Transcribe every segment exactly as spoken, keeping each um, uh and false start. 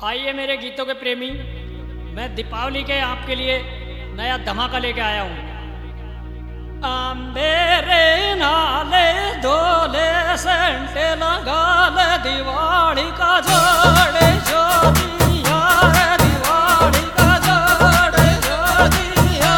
आइए मेरे गीतों के प्रेमी, मैं दीपावली के आपके लिए नया धमाका लेके आया हूँ। मेरे नाले धोले सेंटे लगा ले दिवाली का जोड़े जो दिया रे, दिवाली का जोड़े जो दिया।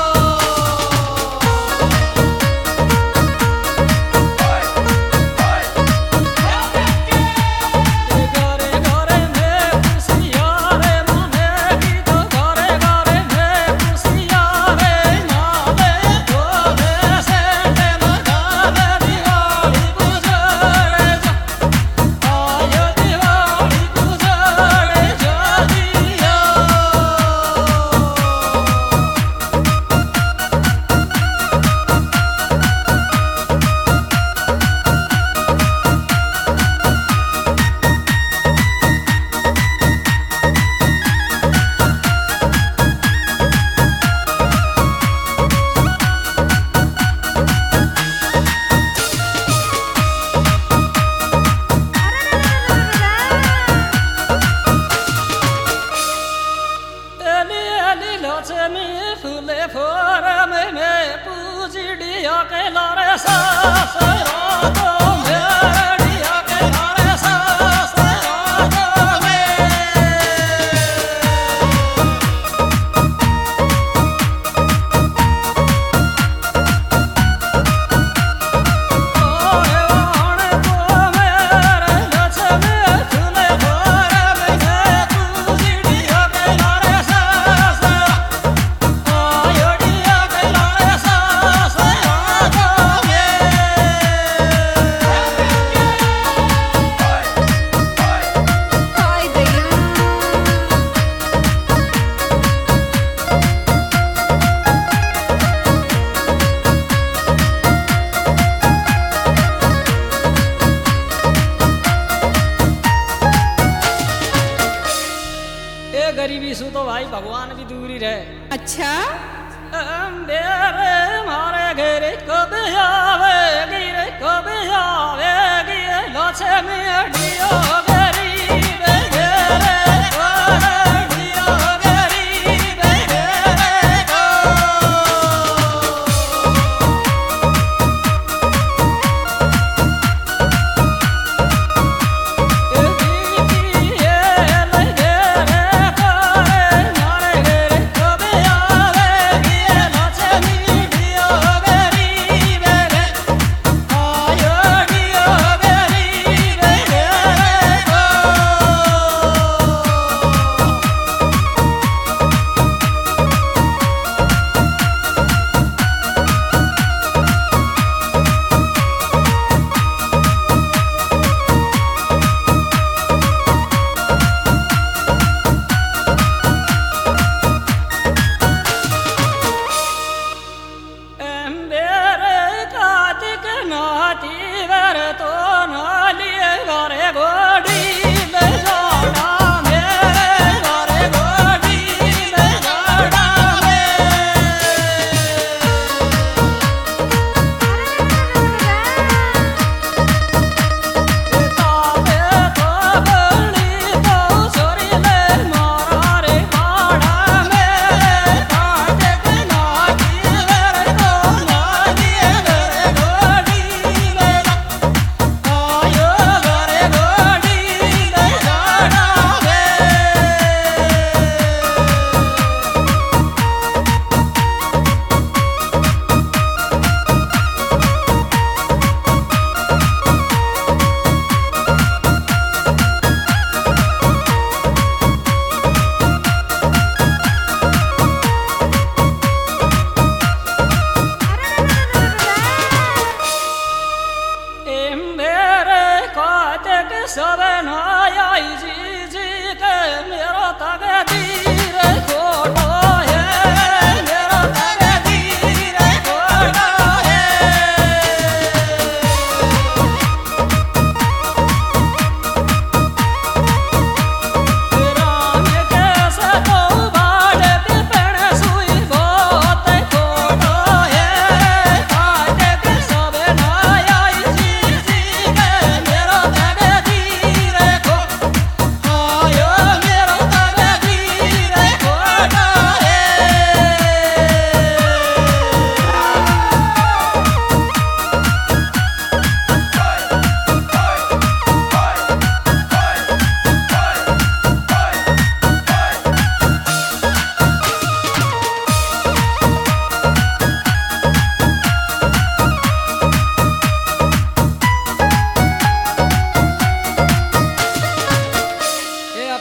घरे घरे में खुशियाँ रे मनेगी, तो घरे घरे में खुशियाँ रे नाले धोले सेंटे लगा ले दिवाली को जोड़े जो आयो, दिवाली को जोड़े जो दिया। एली एली लक्ष्मी फूले फोरमे में पूजड़िया के लारे ससुरा तो भेड़िया के लारे ससुरा तो में। ओए वाण को मेरे लक्ष्मी फूले फोरमे में पूजड़िया के लारे ससुरा आयोड़िया के लारे ससुरा तो में। Ay, दैया ए गरीबी सु तो भाई भगवान भी दूरी रहे। अच्छा मेरे मारे घेरे कब आवेगी रे, कब आवेगी लक्ष्मी अडियो गरीब घेरे अडियो गरीब घेरे को। गरीब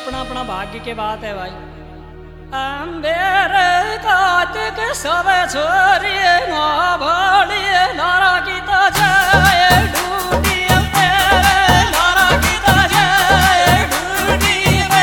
अपना अपना भाग्य की बात है भाई। मेरे कार्तिक सब छोरी ना भाड़ी नारा की तो जाए ढूंढी मेरे नारा की तो जाए ढूंढी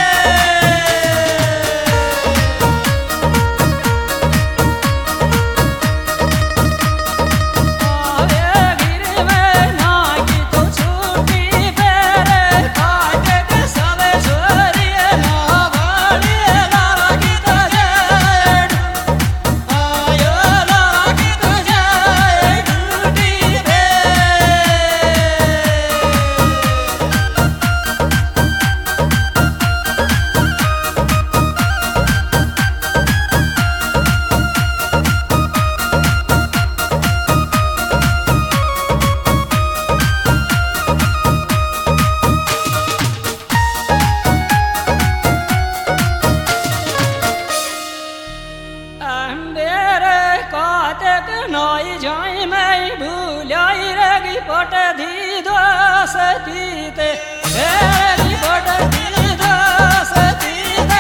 नाई जाई मैं भूलाई रेगी पट दी दोस तीते रेगी पट दी दोस तीते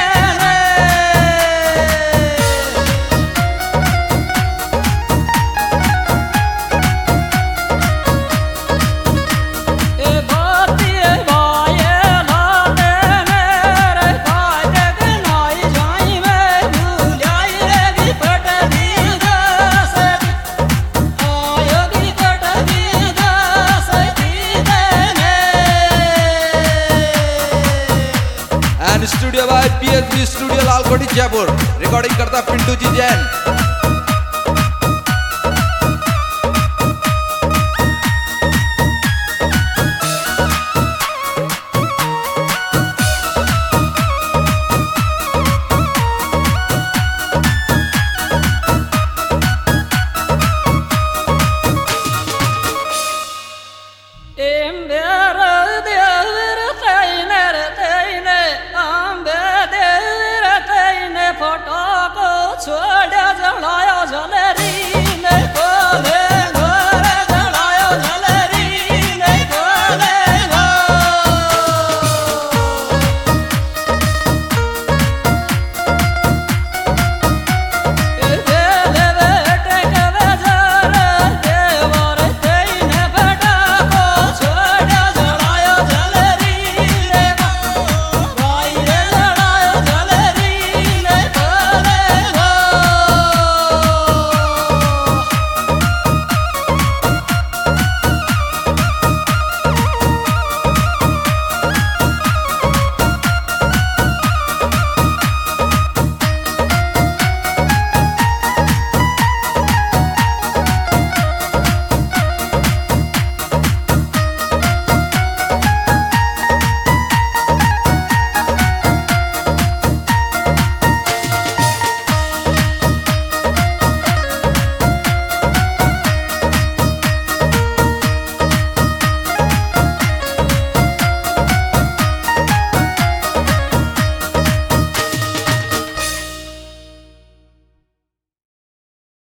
ए बाती बाये लाते मेरे काटक नाई जाई मैं भूलाई रेगी पट दी studio by PhD studio Lalkoti Jaipur. Recording करता पिंटू जी जैन।